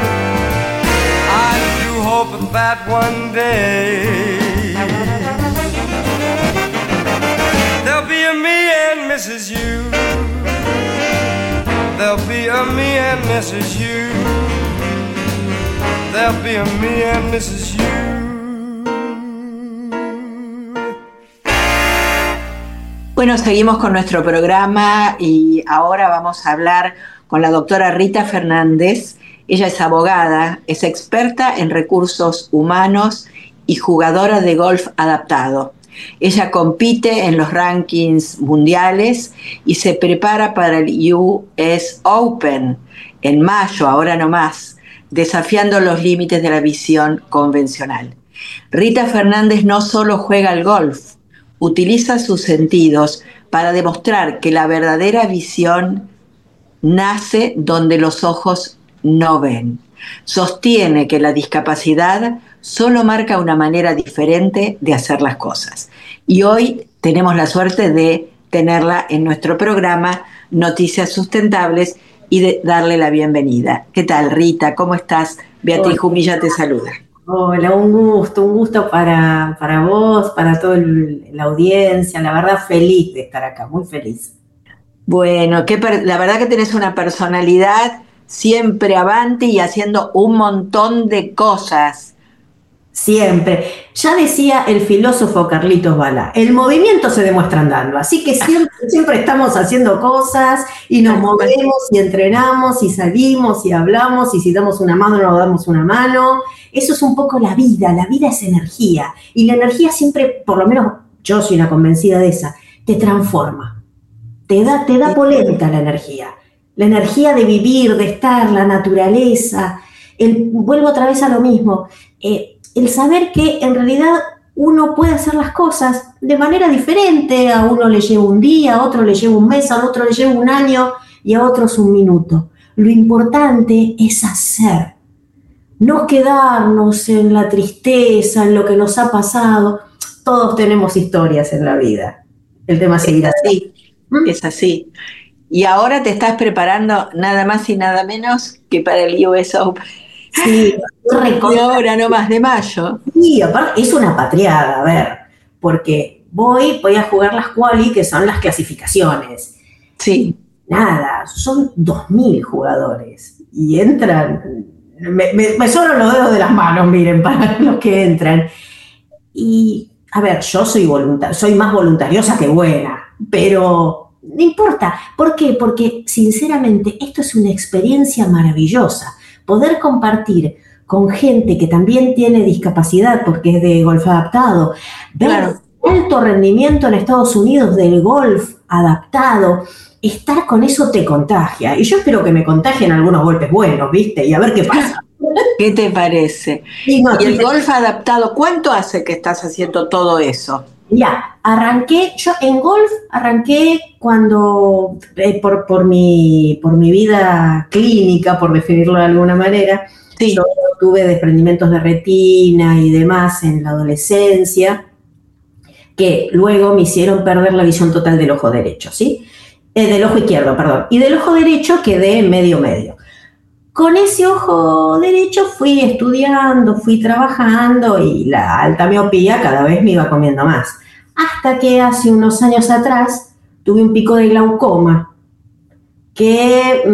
I do hope that one day there'll be a me and Mrs. You. There'll be a me and Mrs. You. There'll be a me and Mrs. You. Bueno, seguimos con nuestro programa y ahora vamos a hablar con la doctora Rita Fernández. Ella es abogada, es experta en recursos humanos y jugadora de golf adaptado. Ella compite en los rankings mundiales y se prepara para el US Open en mayo, ahora no más, desafiando los límites de la visión convencional. Rita Fernández no solo juega al golf, utiliza sus sentidos para demostrar que la verdadera visión nace donde los ojos no ven. Sostiene que la discapacidad solo marca una manera diferente de hacer las cosas. Y hoy tenemos la suerte de tenerla en nuestro programa Noticias Sustentables y de darle la bienvenida. ¿Qué tal, Rita? ¿Cómo estás? Beatriz Jumilla te saluda. Hola, un gusto para vos, para toda la audiencia. La verdad, feliz de estar acá, muy feliz. Bueno, la verdad que tenés una personalidad siempre avante y haciendo un montón de cosas. Siempre. Ya decía el filósofo Carlitos Balá, el movimiento se demuestra andando, así que siempre estamos haciendo cosas y nos movemos y entrenamos y salimos y hablamos y si damos una mano nos damos una mano. Eso es un poco la vida es energía y la energía siempre, por lo menos yo soy una convencida de esa, te transforma, te da polenta la energía de vivir, de estar, la naturaleza. Vuelvo otra vez a lo mismo, el saber que en realidad uno puede hacer las cosas de manera diferente, a uno le lleva un día, a otro le lleva un mes, a otro le lleva un año y a otros un minuto. Lo importante es hacer, no quedarnos en la tristeza, en lo que nos ha pasado. Todos tenemos historias en la vida. El tema es seguir así. Es así. Y ahora te estás preparando nada más y nada menos que para el US Open. Sí, de ahora no más, de mayo. Sí, aparte es una patriada, a ver, porque voy a jugar las quali, que son las clasificaciones. Sí. Nada, son 2.000 jugadores y entran, me sobran los dedos de las manos, miren, para los que entran. Y, a ver, yo soy más voluntariosa que buena, pero no importa. ¿Por qué? Porque, sinceramente, esto es una experiencia maravillosa. poder compartir con gente que también tiene discapacidad porque es de golf adaptado, ver alto rendimiento en Estados Unidos del golf adaptado, estar con eso te contagia. Y yo espero que me contagien algunos golpes buenos, ¿viste? Y a ver qué pasa. ¿Qué te parece? Sí, no, y el golf adaptado, ¿cuánto hace que estás haciendo todo eso? Ya, yo en golf arranqué cuando, por mi vida clínica, por definirlo de alguna manera, sí. Yo tuve desprendimientos de retina y demás en la adolescencia, que luego me hicieron perder la visión total del ojo derecho, ¿sí? Del ojo izquierdo, perdón. Y del ojo derecho quedé medio. Con ese ojo derecho fui estudiando, fui trabajando y la alta miopía cada vez me iba comiendo más. Hasta que hace unos años atrás tuve un pico de glaucoma que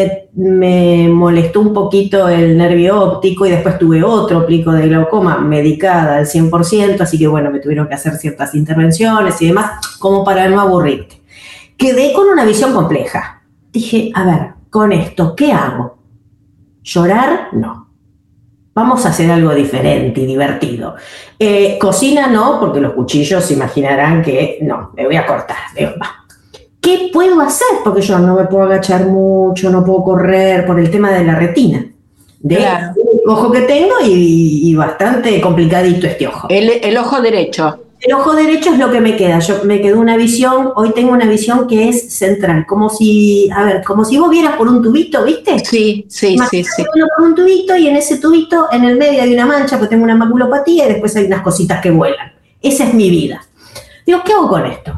me molestó un poquito el nervio óptico y después tuve otro pico de glaucoma medicada al 100%, así que bueno, me tuvieron que hacer ciertas intervenciones y demás como para no aburrirte. Quedé con una visión compleja. Dije, a ver, con esto, ¿qué hago? ¿Llorar? No. Vamos a hacer algo diferente y divertido. Cocina no, porque los cuchillos se imaginarán que no, me voy a cortar. ¿Qué puedo hacer? Porque yo no me puedo agachar mucho, no puedo correr por el tema de la retina. Claro. El ojo que tengo y bastante complicadito este ojo. El ojo derecho. El ojo derecho es lo que me queda. Yo me quedó una visión, hoy tengo una visión que es central, como si vos vieras por un tubito, ¿viste? Sí. Por un tubito y en ese tubito, en el medio hay una mancha, porque tengo una maculopatía y después hay unas cositas que vuelan. Esa es mi vida. Digo, ¿qué hago con esto?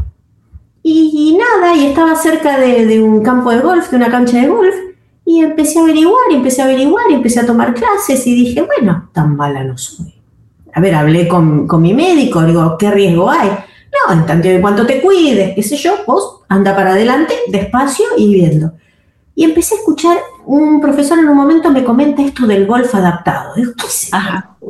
Y nada, y estaba cerca de un campo de golf, de una cancha de golf, y empecé a averiguar, empecé a tomar clases y dije, bueno, tan mala no soy. A ver, hablé con mi médico, digo, ¿qué riesgo hay? No, en tanto y cuanto te cuides, qué sé yo, vos anda para adelante, despacio y viendo. Y empecé a escuchar, un profesor en un momento me comenta esto del golf adaptado. Digo, ¿qué es eso?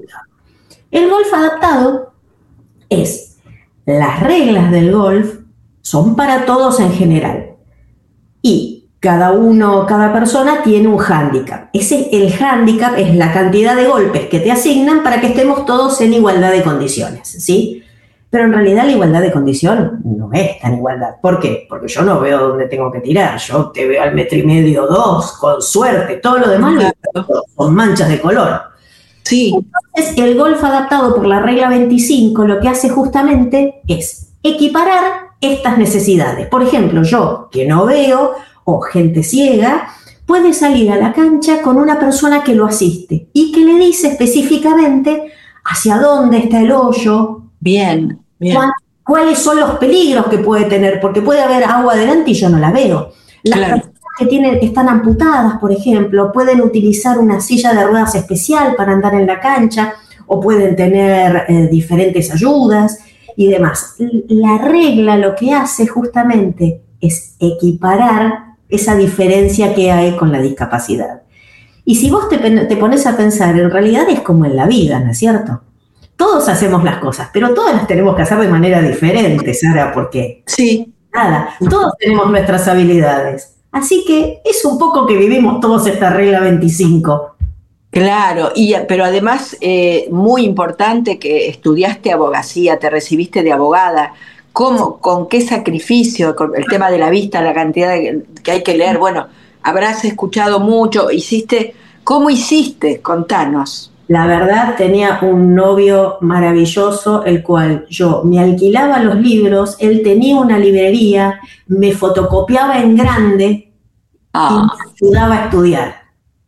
El golf adaptado es, las reglas del golf son para todos en general. Y cada persona tiene un hándicap. El hándicap es la cantidad de golpes que te asignan para que estemos todos en igualdad de condiciones, ¿sí? Pero en realidad la igualdad de condición no es tan igualdad. ¿Por qué? Porque yo no veo dónde tengo que tirar. Yo te veo al 1,5 m, 2, con suerte. Todo lo demás son manchas de color. Sí. Entonces, el golf adaptado por la regla 25 lo que hace justamente es equiparar estas necesidades. Por ejemplo, yo, que no veo, o gente ciega, puede salir a la cancha con una persona que lo asiste y que le dice específicamente hacia dónde está el hoyo. Bien. ¿Cuáles son los peligros que puede tener? Porque puede haber agua adelante y yo no la veo. Las personas que están amputadas, por ejemplo, pueden utilizar una silla de ruedas especial para andar en la cancha o pueden tener diferentes ayudas y demás. La regla lo que hace justamente es equiparar esa diferencia que hay con la discapacidad. Y si vos te pones a pensar, en realidad es como en la vida, ¿no es cierto? Todos hacemos las cosas, pero todas las tenemos que hacer de manera diferente, Sara, porque todos tenemos nuestras habilidades. Así que es un poco que vivimos todos esta regla 25. Claro, pero además muy importante que estudiaste abogacía, te recibiste de abogada. ¿Cómo? ¿Con qué sacrificio? Con el tema de la vista, la cantidad que hay que leer. Bueno, habrás escuchado mucho. ¿Cómo hiciste? Contanos. La verdad, tenía un novio maravilloso, el cual yo me alquilaba los libros, él tenía una librería, me fotocopiaba en grande y me ayudaba a estudiar.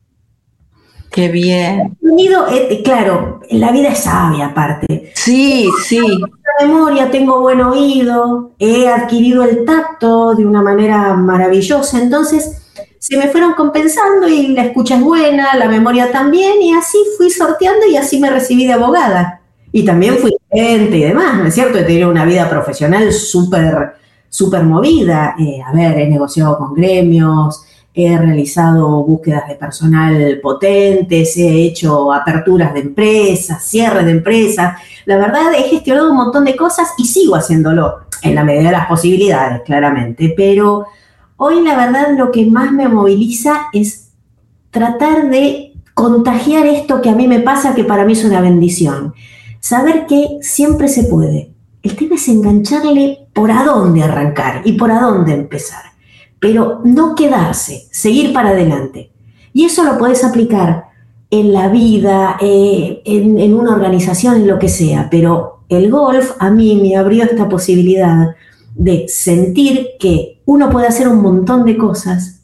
¡Qué bien! Claro, la vida es sabia aparte. Sí. Memoria, tengo buen oído, he adquirido el tacto de una manera maravillosa, entonces se me fueron compensando y la escucha es buena, la memoria también, y así fui sorteando y así me recibí de abogada. Y también fui gente y demás, ¿no es cierto? He tenido una vida profesional súper movida. He negociado con gremios, he realizado búsquedas de personal potentes, he hecho aperturas de empresas, cierres de empresas. La verdad, he gestionado un montón de cosas y sigo haciéndolo en la medida de las posibilidades, claramente. Pero hoy, la verdad, lo que más me moviliza es tratar de contagiar esto que a mí me pasa, que para mí es una bendición. Saber que siempre se puede. El tema es engancharle por a dónde arrancar y por a dónde empezar. Pero no quedarse, seguir para adelante. Y eso lo podés aplicar en la vida, en una organización, en lo que sea. Pero el golf a mí me abrió esta posibilidad de sentir que uno puede hacer un montón de cosas,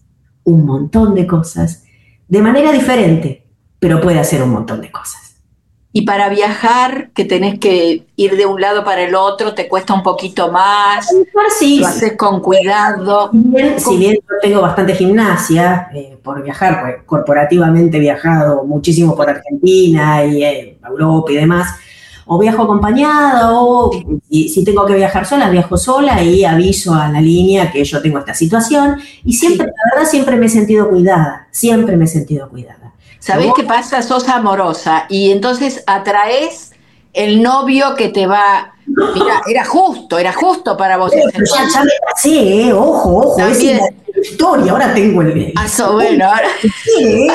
de manera diferente, pero puede hacer un montón de cosas. Y para viajar, que tenés que ir de un lado para el otro, te cuesta un poquito más, sí, lo haces con cuidado. Si bien yo tengo bastante gimnasia por viajar, pues corporativamente he viajado muchísimo por Argentina y Europa y demás, o viajo acompañada, y si tengo que viajar sola, viajo sola y aviso a la línea que yo tengo esta situación, y siempre, la verdad, siempre me he sentido cuidada. ¿Sabés qué pasa? Sos amorosa y entonces atraes el novio que te va... Mira, era justo para vos. Ya me pasé, ojo, también. Esa es la historia, ahora tengo el... Bueno, ahora... Sí.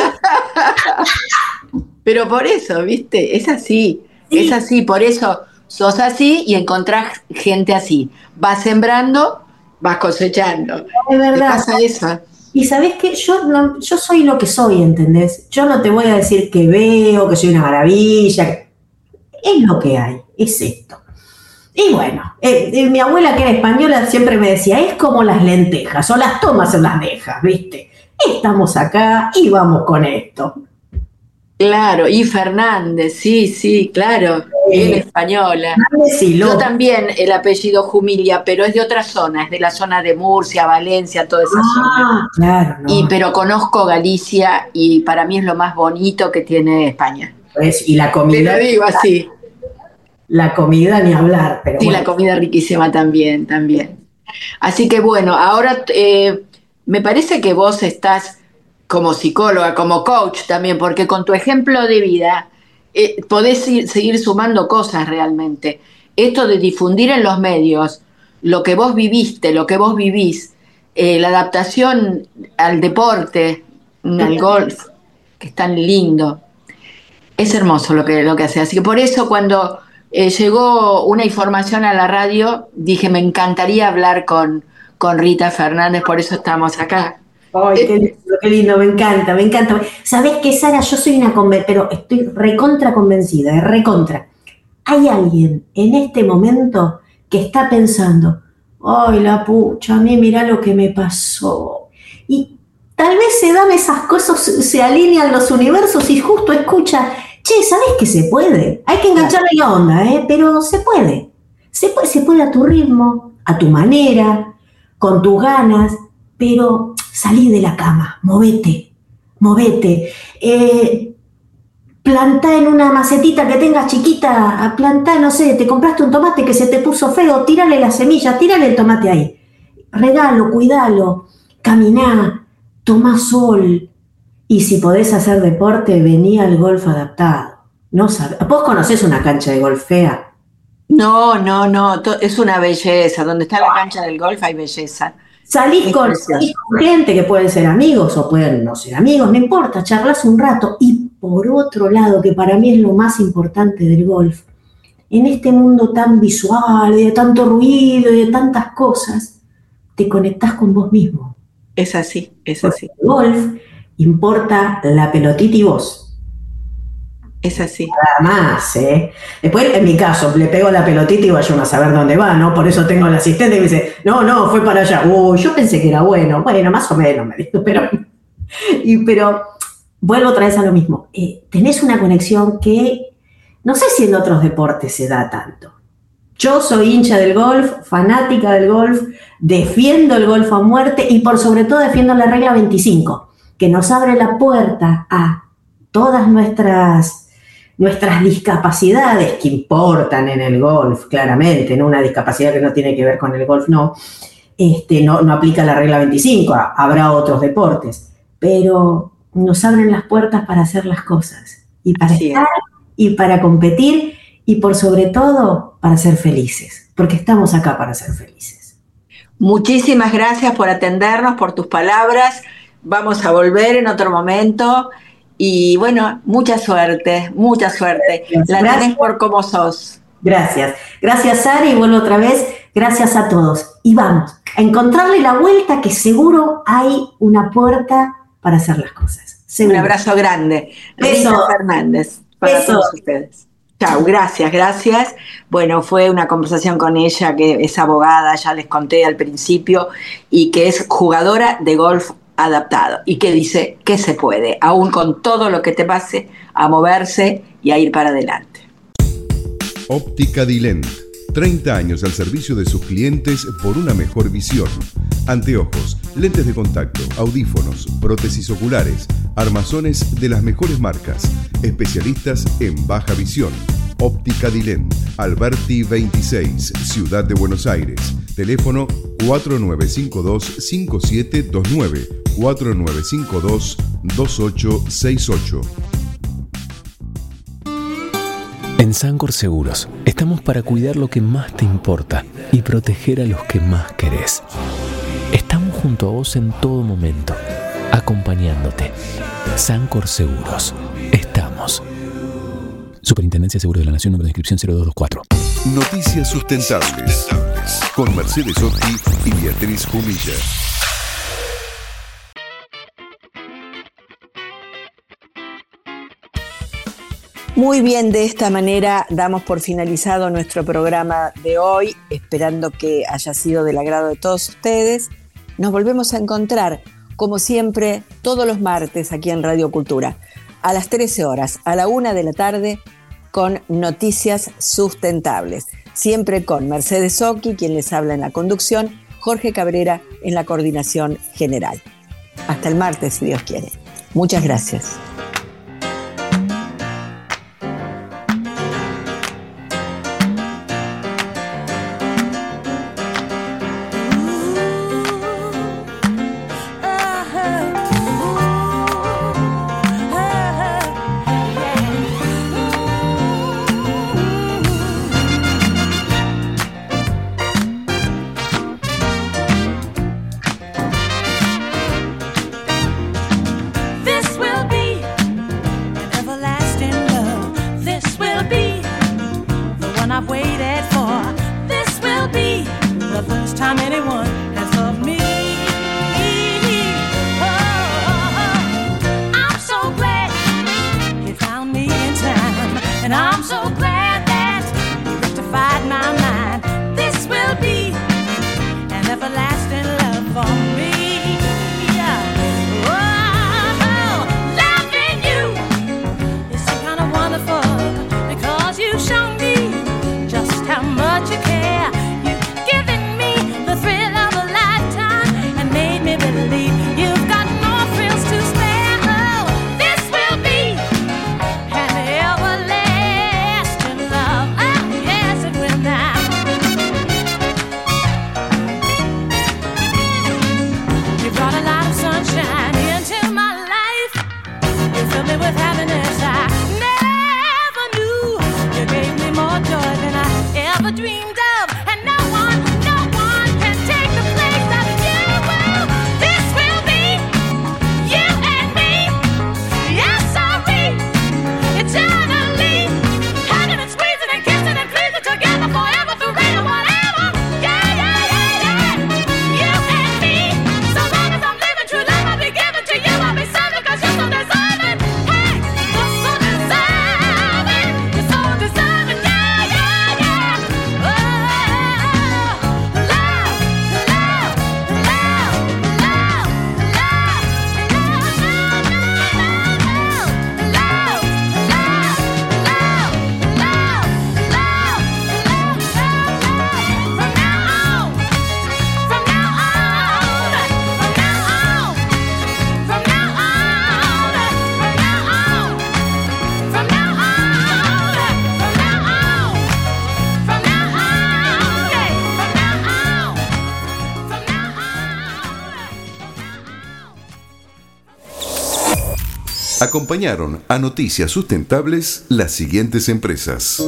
Pero por eso, ¿viste? Es así, por eso sos así y encontrás gente así. Vas sembrando, vas cosechando. Es verdad. ¿Te pasa eso? Y sabés que yo soy lo que soy, ¿entendés? Yo no te voy a decir que veo, que soy una maravilla. Es lo que hay, es esto. Y bueno, mi abuela, que era española, siempre me decía, es como las lentejas, o las tomas o las dejas, ¿viste? Estamos acá y vamos con esto. Claro, y Fernández, sí, claro, bien española. Yo también el apellido Jumilia, pero es de otra zona, es de la zona de Murcia, Valencia, toda esa zona. Claro, no. Pero conozco Galicia y para mí es lo más bonito que tiene España. Pues, y la comida. Te lo digo así. La comida ni hablar, pero sí, bueno. La comida riquísima también. Así que bueno, ahora me parece que vos estás como psicóloga, como coach también, porque con tu ejemplo de vida podés seguir sumando cosas realmente. Esto de difundir en los medios lo que vos viviste, lo que vos vivís, la adaptación al deporte, al golf, que es tan lindo. Es hermoso lo que hace. Así que por eso cuando llegó una información a la radio, dije, me encantaría hablar con Rita Fernández, por eso estamos acá. Ay, qué lindo, me encanta. ¿Sabés qué, Sara? Yo soy pero estoy recontra convencida, Hay alguien en este momento que está pensando, ay, la pucha, a mí mirá lo que me pasó. Y tal vez se dan esas cosas, se alinean los universos y justo escucha, che, ¿sabés que se puede? Hay que engancharle la onda, pero se puede. Se puede a tu ritmo, a tu manera, con tus ganas, pero salí de la cama, movete. Plantá en una macetita que tengas chiquita, plantá, no sé, te compraste un tomate que se te puso feo, tírale la semilla, tírale el tomate ahí. Regalo, cuidalo, caminá, tomá sol. Y si podés hacer deporte, vení al golf adaptado. ¿Vos conocés una cancha de golf fea? No, es una belleza. Donde está la cancha del golf hay belleza. Salís con gente que pueden ser amigos o pueden no ser amigos, no importa, charlas un rato. Y por otro lado, que para mí es lo más importante del golf, en este mundo tan visual, y de tanto ruido y de tantas cosas, te conectás con vos mismo. Es así. Porque el golf importa la pelotita y vos. Es así. Nada más, Después, en mi caso, le pego la pelotita y vaya uno a saber dónde va, ¿no? Por eso tengo al asistente y me dice, no, fue para allá. Yo pensé que era bueno. Bueno, más o menos, me dijo, pero vuelvo otra vez a lo mismo. Tenés una conexión que no sé si en otros deportes se da tanto. Yo soy hincha del golf, fanática del golf, defiendo el golf a muerte y por sobre todo defiendo la regla 25, que nos abre la puerta a todas nuestras discapacidades que importan en el golf, claramente, ¿no? Una discapacidad que no tiene que ver con el golf, no aplica la regla 25, habrá otros deportes, pero nos abren las puertas para hacer las cosas, y para estar, y para competir, y por sobre todo, para ser felices, porque estamos acá para ser felices. Muchísimas gracias por atendernos, por tus palabras. Vamos a volver en otro momento. Y bueno, mucha suerte. La tenés por cómo sos. Gracias. Gracias, Sara, y vuelvo otra vez. Gracias a todos. Y vamos a encontrarle la vuelta, que seguro hay una puerta para hacer las cosas. Seguro. Un abrazo grande. Beso. Rita Fernández, para todos ustedes. Chao, gracias. Bueno, fue una conversación con ella, que es abogada, ya les conté al principio, y que es jugadora de golf adaptado, y que dice que se puede, aún con todo lo que te pase, a moverse y a ir para adelante. Óptica Dilent. 30 años al servicio de sus clientes por una mejor visión. Anteojos, lentes de contacto, audífonos, prótesis oculares, armazones de las mejores marcas. Especialistas en baja visión. Óptica Dilent. Alberti 26, Ciudad de Buenos Aires. Teléfono 4952-5729, 4952-2868. En Sancor Seguros estamos para cuidar lo que más te importa y proteger a los que más querés. Estamos junto a vos en todo momento, acompañándote. Sancor Seguros. Estamos. Superintendencia de Seguros de la Nación, número de inscripción 0224. Noticias sustentables. Con Mercedes Occhi y Beatriz Jumilla. Muy bien, de esta manera damos por finalizado nuestro programa de hoy, esperando que haya sido del agrado de todos ustedes. Nos volvemos a encontrar, como siempre, todos los martes aquí en Radio Cultura, a las 13 horas, a la 1 de la tarde, con Noticias Sustentables. Siempre con Mercedes Occhi, quien les habla en la conducción, Jorge Cabrera en la coordinación general. Hasta el martes, si Dios quiere. Muchas gracias. Acompañaron a Noticias Sustentables las siguientes empresas.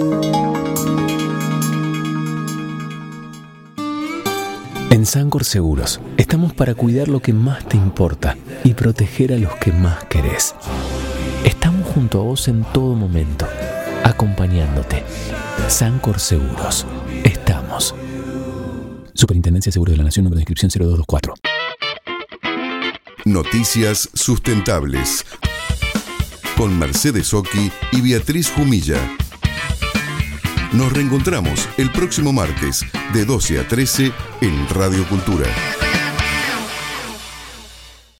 En Sancor Seguros estamos para cuidar lo que más te importa y proteger a los que más querés. junto a vos en todo momento, acompañándote. Sancor Seguros. Estamos. Superintendencia de Seguros de la Nación, número de inscripción 0224. Noticias sustentables. Con Mercedes Oki y Beatriz Jumilla. Nos reencontramos el próximo martes de 12 a 13 en Radio Cultura.